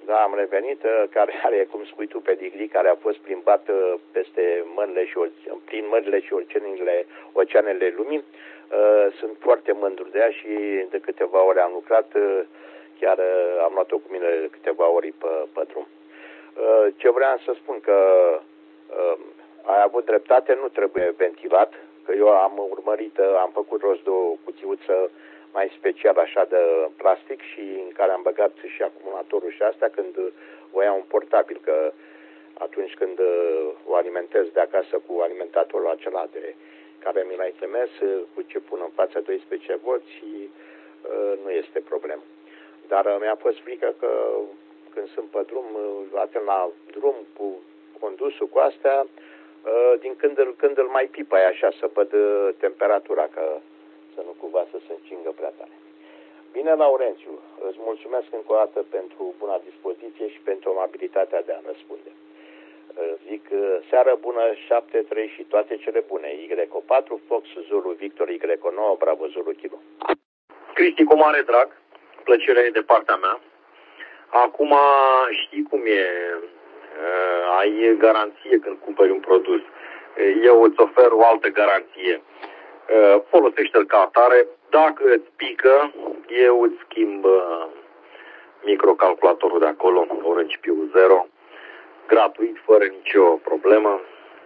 Da, am revenit, care are, cum spui tu, pedigrii, care a fost plimbat peste mările și prin mările și oceanele lumii. Sunt foarte mândru de ea și de câteva ore am lucrat, chiar am luat-o cu mine câteva ori pe drum. Ce vreau să spun că ai avut dreptate, nu trebuie ventilat, că eu am urmărit, am făcut rost de o cuțiuță mai special așa de plastic și în care am băgat și acumulatorul și astea când o iau un portabil, că atunci când o alimentez de acasă cu alimentatorul acela de care mi l-ai trimis, cu ce pun în față 12 volți și nu este problemă. Dar mi-a fost frică că când sunt pe drum, atent la drum cu condusul cu astea, din când îl mai pipăi așa să văd temperatura, că să nu cumva să se încingă prea tare. Bine, Laurențiu, îți mulțumesc încă o dată pentru buna dispoziție și pentru amabilitatea de a răspunde. Zic, seară bună, 7-3 și toate cele bune. Y4, Fox, Zulu, Victor, Y9, Bravo, Zulu, Kilo. Cristi, cu mare drag, plăcerea e de partea mea. Acum știi cum e, ai garanție când cumperi un produs. Eu îți ofer o altă garanție. Folosește-l ca atare. Dacă îți pică, eu îți schimb microcalculatorul de acolo, Orange Piu 0, gratuit, fără nicio problemă.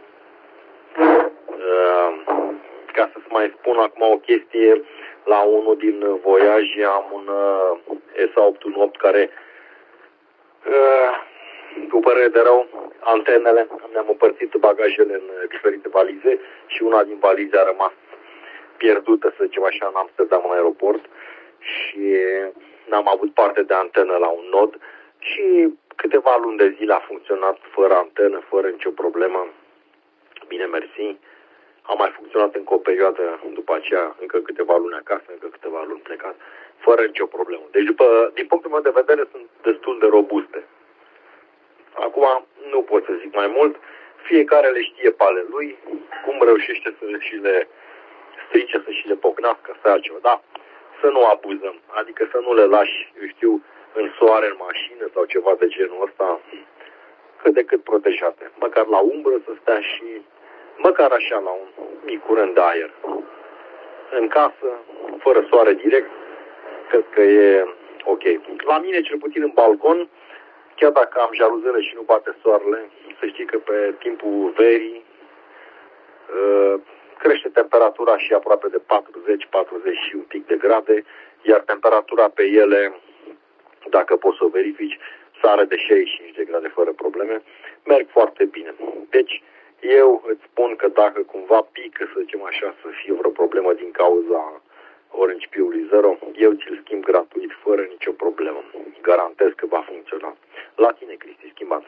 Ca să-ți mai spun acum o chestie, la unul din voiaje am un SA818 care, cu părere de rău, antenele, ne-am împărțit bagajele în diferite valize și una din valize a rămas pierdută, să zicem așa, în Amsterdam, în aeroport, și n-am avut parte de antenă la un nod și câteva luni de zile a funcționat fără antenă, fără nicio problemă. Bine, mersi. A mai funcționat încă o perioadă după aceea, încă câteva luni acasă, încă câteva luni plecat, fără nicio problemă. Deci, din punctul meu de vedere, sunt destul de robuste. Acum, nu pot să zic mai mult. Fiecare le știe pe ale lui, cum reușește să și le strice, să și le pocnească, să altceva. Da, să nu abuzăm, adică să nu le lași, eu știu, în soare, în mașină sau ceva de genul ăsta, cât de cât protejate. Măcar la umbră să stea și măcar așa la un mic curent de aer. În casă, fără soare direct, cred că e ok. La mine, cel puțin în balcon, chiar dacă am jaluzele și nu bate soarele, să știi că pe timpul verii crește temperatura și aproape de 40 și un pic de grade, iar temperatura pe ele, dacă poți să o verifici, sare de 65 de grade fără probleme, merg foarte bine. Deci, eu îți spun că dacă cumva pică, să zicem așa, să fie vreo problemă din cauza Orange Piului 0, eu ți-l schimb gratuit, fără nicio problemă. Garantez că va funcționa. La tine, Cristi, schimbat.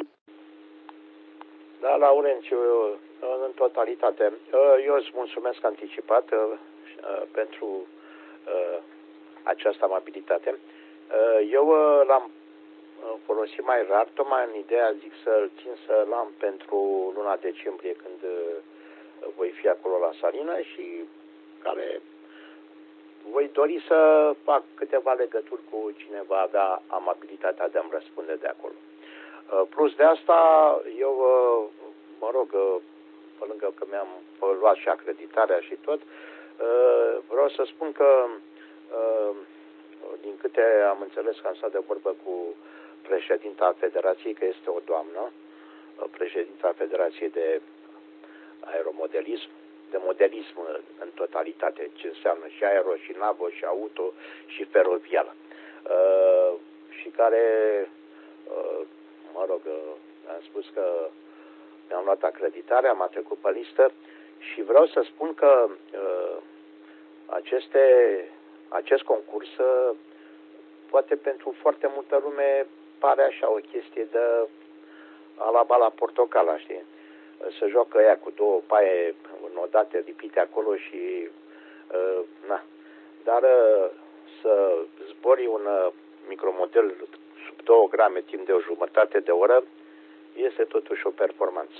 Da, Laurențiu, în totalitate. Eu îți mulțumesc anticipat pentru această amabilitate. Eu l-am folosit mai rar, tocmai în ideea, zic, să-l țin să-l am pentru luna decembrie, când voi fi acolo la Salină și care voi dori să fac câteva legături cu cine va avea amabilitatea de a-mi răspunde de acolo. Plus de asta, eu, mă rog, pe lângă că mi-am luat și acreditarea și tot, vreau să spun că, din câte am înțeles că am stat de vorbă cu președinta Federației, că este o doamnă, președinta Federației de Aeromodelism, de modelism în totalitate, ce înseamnă și aero, și navo, și auto, și feroviară, și care, mă rog, am spus că mi-am luat acreditarea, m-a trecut pe listă și vreau să spun că acest concurs poate pentru foarte multă lume pare așa o chestie de ala portocala, știi? Să joacă ea cu două paie înodate lipite acolo și na. Dar să zbori un micromodel sub 2 grame timp de o jumătate de oră este totuși o performanță.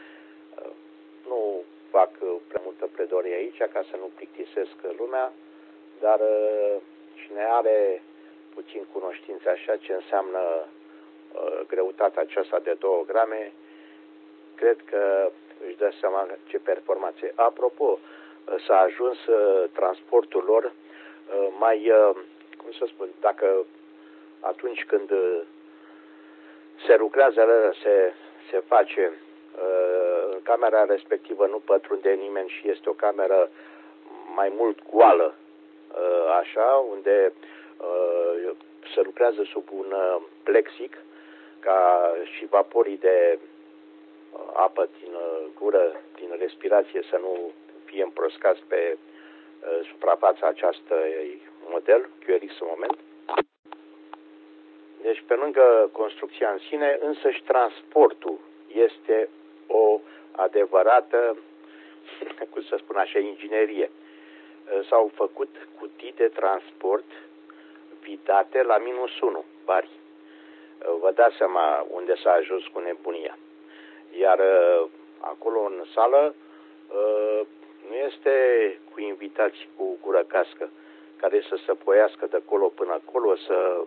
Nu fac prea multă pledorie aici ca să nu plictisesc lumea, dar cine are puțin cunoștințe așa ce înseamnă greutatea aceasta de 2 grame, cred că își dă seama ce performanțe. Apropo, s-a ajuns transportul lor mai, cum să spun, dacă atunci când se lucrează, se face în camera respectivă, nu pătrunde nimeni și este o cameră mai mult goală, așa, unde se lucrează sub un plexic, ca și vaporii de apă din gură, din respirație, să nu fie împroscați pe suprafața acestui model, QRX în moment. Deci, pe lângă construcția în sine, însăși transportul este o adevărată, cum să spun așa, inginerie. S-au făcut cutii de transport vidate la -1 bari. Vă dați seama unde s-a ajuns cu nebunia. Iar acolo în sală nu este cu invitații cu gură cască, care să se poiască de acolo până acolo, să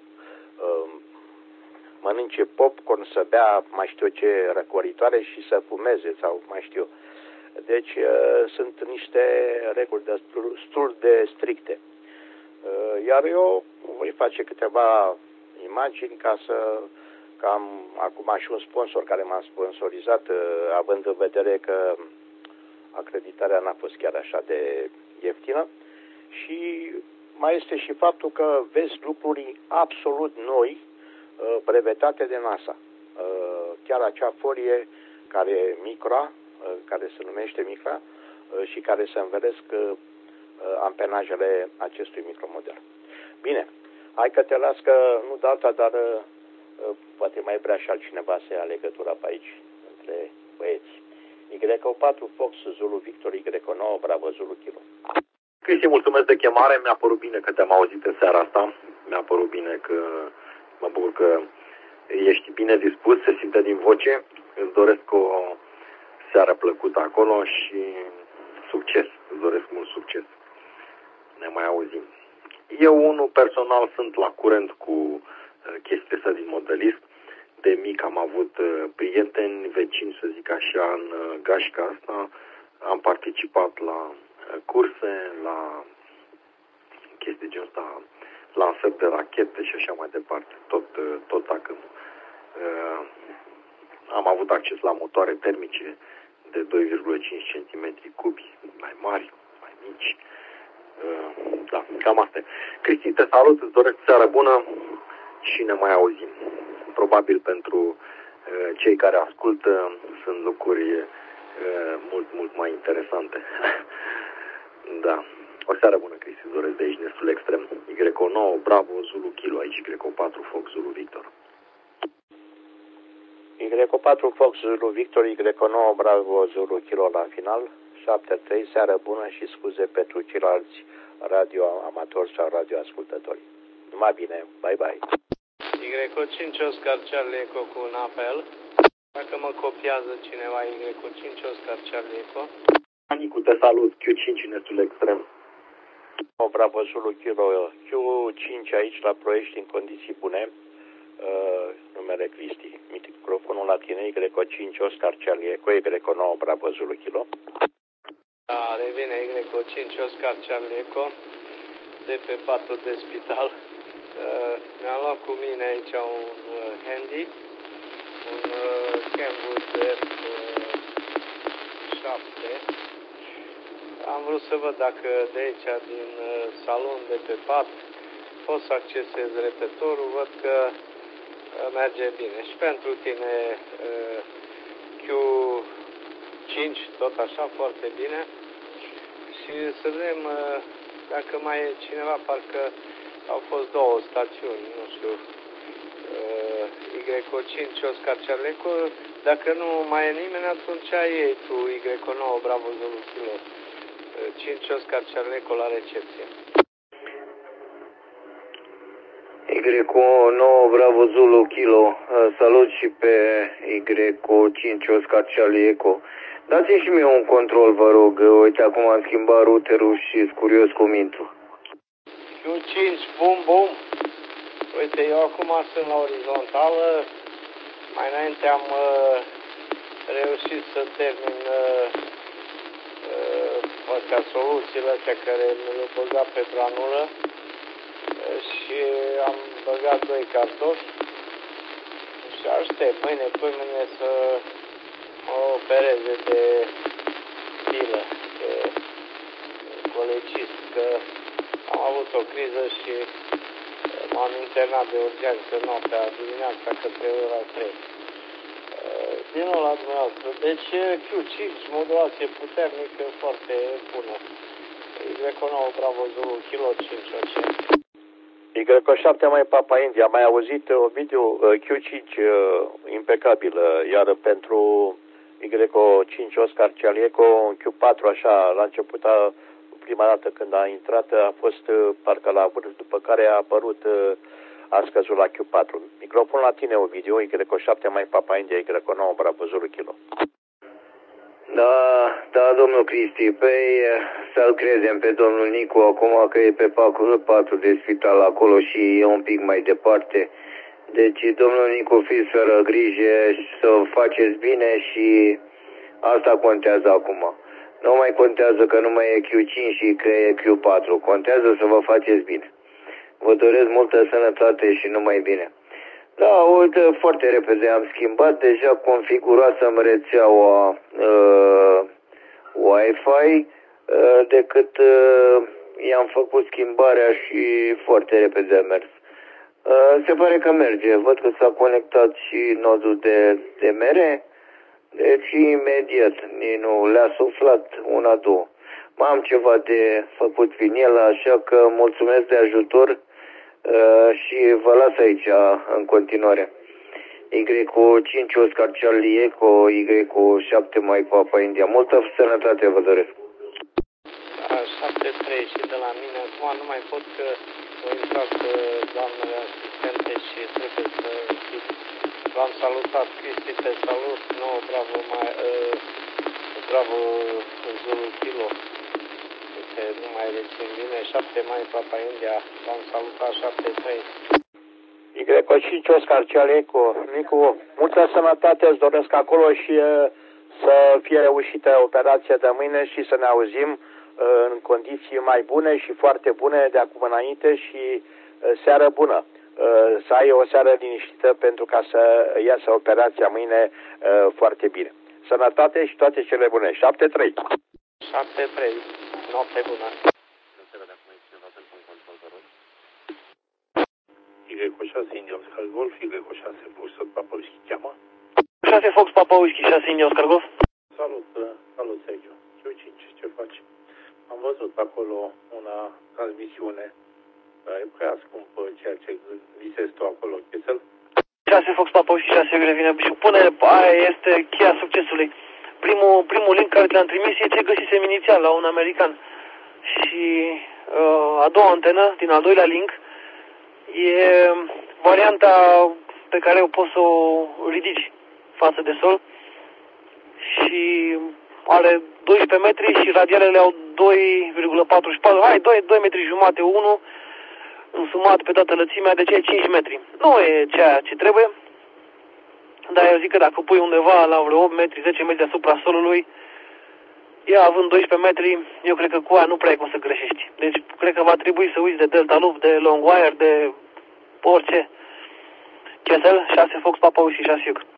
mănânce popcorn, să bea mai știu ce răcoritoare și să fumeze sau mai știu. Deci sunt niște reguli destul de stricte. Iar eu voi face câteva imagini că am acum și un sponsor care m-a sponsorizat, având în vedere că acreditarea n-a fost chiar așa de ieftină. Și mai este și faptul că vezi lucruri absolut noi, brevetate de NASA. Chiar acea folie care micra, care se numește micra și care se învelesc ampenajele acestui micromodel. Bine, hai că te las că nu de alta, dar poate mai vrea și altcineva să ia legătura pe aici între băieți. Y4 Fox Zulu Victor Y9 Bravo Zulu Kilo. Cristi, mulțumesc de chemare, mi-a părut bine că te-am auzit în seara asta, mi-a părut bine că mă bucur că ești bine dispus, se simte din voce, îți doresc o seară plăcută acolo și succes, îți doresc mult succes. Ne mai auzim. Eu, unul personal, sunt la curent cu chestia asta din modelist. De mic am avut prieteni, vecini, să zic așa, în gașca asta. Am participat la curse, la chestii genul ăsta, lansări de rachete și așa mai departe, tot dacă am avut acces la motoare termice de 2,5 cm cubi, mai mari, mai mici. Da, cam asta. Cristi, te salut, îți doresc seară bună și ne mai auzim. Probabil pentru cei care ascultă sunt lucruri mult mai interesante. Da. O seară bună, Cristi, îți doresc de aici, destul extrem. Y9, Bravo, Zulu Kilo, aici Y4, Fox, Zulu Victor. Y4 Fox Zulu Victor, Y9 Bravo Zulu Kilo la final, 7-3, seară bună și scuze pentru ceilalți radio amatori sau radio ascultători. Numai bine, bye bye. Y5 Oscar Charlie Eco cu un apel. Dacă mă copiază cineva Y5 Oscar Charlie Eco. Anicu, te salut, Q5 destul extrem. Bravo Zulu Kilo, Q5 aici la Ploiești în condiții bune. Numele Cristi, microfonul la tine, Y5 Oscar Charlie Eco, Y9 Bravo Zulu Kilo. Da, revine Y5 Oscar Charlie Eco de pe patul de spital. Mi-am luat cu mine aici un handy, un Kenwood F7. Am vrut să văd dacă de aici, din salon, de pe pat, pot să accesez repetorul. Văd că merge bine. Și pentru tine Q5, tot așa, foarte bine. Și să vedem dacă mai e cineva, parcă au fost două stațiuni, nu știu, Y5 Oscar Charlie Eco. Dacă nu mai e nimeni, atunci iei tu Y9 Bravo Zulu Kilo, 5 Oscar Charlie Eco la recepție. Y9 Bravo Zulu Kilo, salut și pe Y5 Oscar Charlie Eco. Dați-mi și mie un control, vă rog. Uite, acum am schimbat routerul și sunt curios cum intru. Q5, bum, bum. Uite, eu acum sunt la orizontală, Mai înainte am reușit să termin astea, soluțiile astea care mi le-au băgat pe granulă și am băgat 2 cartofi și aștept mâine, pâine să mă opereze de pilă, de colecist, că am avut o criză și m-am internat de urgență noaptea, dimineața, către ora 3. Din nou la dumneavoastră. Deci Q5, modulație puternică, foarte bună. Y9 Bravo Zulu, kilo 5 OC. Y7 mai Papa India, am mai auzit un video Q5 impecabil, iar pentru Y5 Oscar Charlie Echo, un Q4 așa, la început, prima dată când a intrat, a fost parcă la vârf, după care a apărut, a scăzut la Q4. Microfon la tine, Ovidiu, Y7 mai Papa India, Y9 Bravo Zulu kilo. Da, domnul Cristi, păi să-l crezem pe domnul Nicu acum că e pe patul de spital acolo și e un pic mai departe. Deci, domnul Nicu, fiți fără grijă să faceți bine și asta contează acum. Nu mai contează că nu mai e Q5 și că e Q4. Contează să vă faceți bine. Vă doresc multă sănătate și numai bine. Da, uite, foarte repede am schimbat, deja configurasem rețeaua Wi-Fi, decât i-am făcut schimbarea și foarte repede a mers. Se pare că merge, văd că s-a conectat și nodul de mere, deci imediat, nu le-a suflat una, două. Mai am ceva de făcut prin el, așa că mulțumesc de ajutor. Și vă las aici în continuare. Y5 Oscar Charlie Echo, Y7 mai Papa India. Multă sănătate vă doresc. 7-3 și de la mine. Acum nu mai pot că au intrat doamnele asistente și trebuie să închid. V-am salutat, Cristi, te salut. No, bravo, bravo Zulu kilo. Nu mai rețin bine, 7 mai Papa India, v-am salutat 7-3. Y5 Oscar Charlie Echo, Nicu, multă sănătate îți doresc acolo și să fie reușită operația de mâine și să ne auzim în condiții mai bune și foarte bune de acum înainte și seară bună. Să ai o seară liniștită pentru ca să iasă operația mâine foarte bine. Sănătate și toate cele bune. 7-3. 7-3. Noapte bună. Y6 India Oscar Golf, Y6 Fox Papa Whisky cheamă. 6 Fox Papa Whisky, 6 India Oscar Golf. Salut Sergiu. Q5, ce faci? Am văzut acolo una transmisiune. E prea scumpă ceea ce visezi tu acolo, Chesel. 6 Fox Papa Whisky, 6 revine și pune, aia este cheia succesului. Primul link care ți-l-am trimis e ce găsisem inițial la un american. Și a doua antenă, din al doilea link, e varianta pe care o poți să o ridici față de sol și are 12 metri și radialele au 2,44, 2 metri jumate, 1 însumat pe toată lățimea, deci e 5 metri. Nu e ceea ce trebuie, dar eu zic că dacă pui undeva la vreo 8 metri, 10 metri deasupra solului, ea având 12 metri, eu cred că cu aia nu prea ai cum să greșești. Deci cred că va trebui să uiți de delta loop, de long wire, de orice. Chesel, 6 Fox Papa și 6 Iuc.